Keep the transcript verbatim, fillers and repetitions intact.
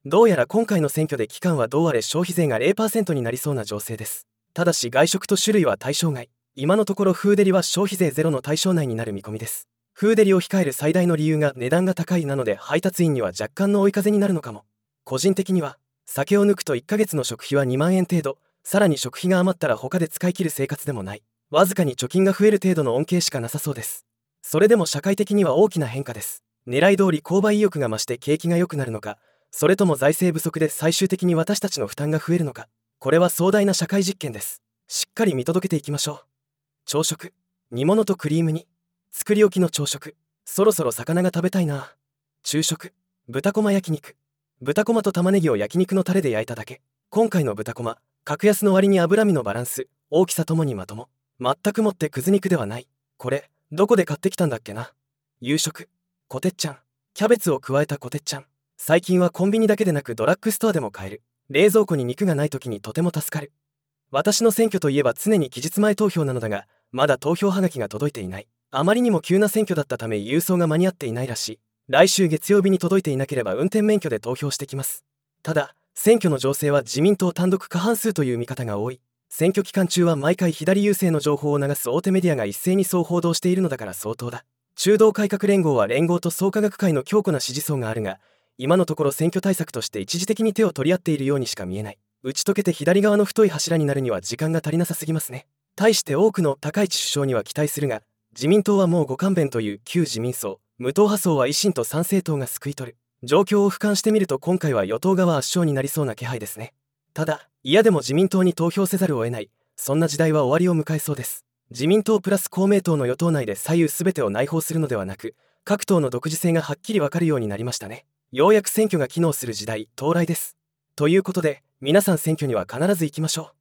どうやら今回の選挙で期間はどうあれ消費税が ゼロパーセント になりそうな情勢です。ただし外食と種類は対象外。今のところフーデリは消費税ゼロの対象内になる見込みです。フーデリを控える最大の理由が値段が高いなので配達員には若干の追い風になるのかも。個人的には酒を抜くといっかげつの食費はにまんえん程度、さらに食費が余ったら他で使い切る生活でもない、わずかに貯金が増える程度の恩恵しかなさそうです。それでも社会的には大きな変化です。狙い通り購買意欲が増して景気が良くなるのか、それとも財政不足で最終的に私たちの負担が増えるのか、これは壮大な社会実験です。しっかり見届けていきましょう。朝食、煮物とクリーム煮、作り置きの朝食、そろそろ魚が食べたいな。昼食、豚こま焼肉、豚こまと玉ねぎを焼肉のタレで焼いただけ。今回の豚こま、格安の割に脂身のバランス、大きさともにまとも。全くもってくず肉ではない。これ、どこで買ってきたんだっけな。夕食、こてっちゃん、キャベツを加えたこてっちゃん。最近はコンビニだけでなくドラッグストアでも買える。冷蔵庫に肉がない時にとても助かる。私の選挙といえば常に期日前投票なのだが、まだ投票はがきが届いていない。あまりにも急な選挙だったため郵送が間に合っていないらしい。来週月曜日に届いていなければ運転免許で投票してきます。ただ、選挙の情勢は自民党単独過半数という見方が多い。選挙期間中は毎回左優勢の情報を流す大手メディアが一斉にそう報道しているのだから相当だ。中道改革連合は連合と創価学会の強固な支持層があるが、今のところ選挙対策として一時的に手を取り合っているようにしか見えない。打ち解けて左側の太い柱になるには時間が足りなさすぎますね。対して多くの高市首相には期待するが、自民党はもうご勘弁という旧自民層、無党派層は維新と参政党が救い取る。状況を俯瞰してみると今回は与党側圧勝になりそうな気配ですね。ただ、嫌でも自民党に投票せざるを得ない、そんな時代は終わりを迎えそうです。自民党プラス公明党の与党内で左右すべてを内包するのではなく、各党の独自性がはっきりわかるようになりましたね。ようやく選挙が機能する時代到来です。ということで、皆さん選挙には必ず行きましょう。